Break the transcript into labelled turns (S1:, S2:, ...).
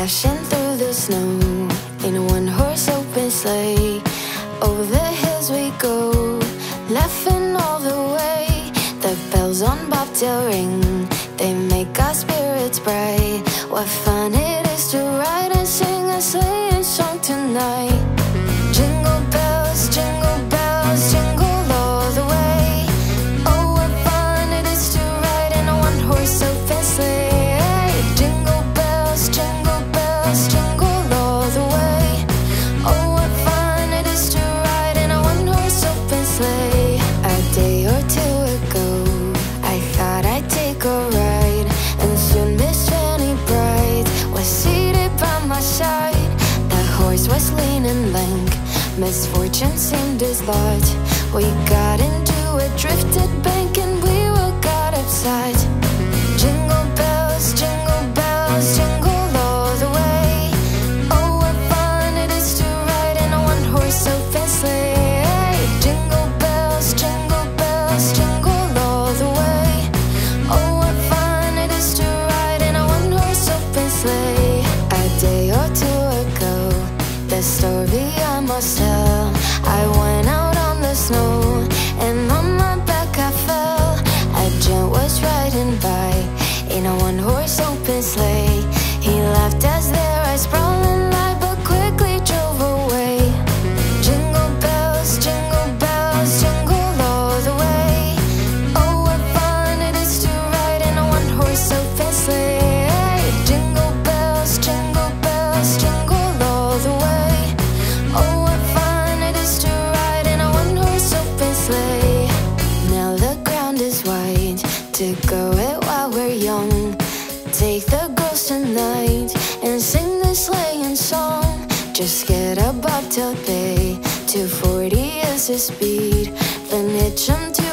S1: dashing through the snow in a one-horse open sleigh. Over the hills we go, laughing all the way. The bells on bobtail ring, they make our spirits bright. What fun it is to ride and sing a sleighing song tonight. Jingle bells, jingle all the way. Oh, what fun it is to ride in a one-horse open sleigh. Jingle bells, jingle all the way. Oh, what fun it is to ride in a one-horse open sleigh. A day or two ago, I thought I'd take a ride, and soon Miss Fanny Bright was seated by my side. The horse was lean and lank, misfortune seemed his lot. We got into a drifted bank and we were got upside. Jingle bells, jingle all the way. Oh, what fun it is to ride in a one-horse open sleigh. Jingle bells, jingle all the way. Oh, what fun it is to ride in a one-horse open sleigh. A day or two ago, the story I must tell. I went out on the snow, and on my back I fell. A gent was riding by in a one-horse open sleigh. He laughed as their eyes sprawling light, but quickly drove away. Jingle bells, jingle all the way. Oh, what fun it is to ride in a one-horse open sleigh. Jingle bells, jingle all the way. Oh, what fun it is to ride in a one-horse open sleigh. Now the ground is white to go it while we're young. Take the girls tonight and sing this sleighing song. Just get a bobtail bay, 240 is the speed, then hitch 'em to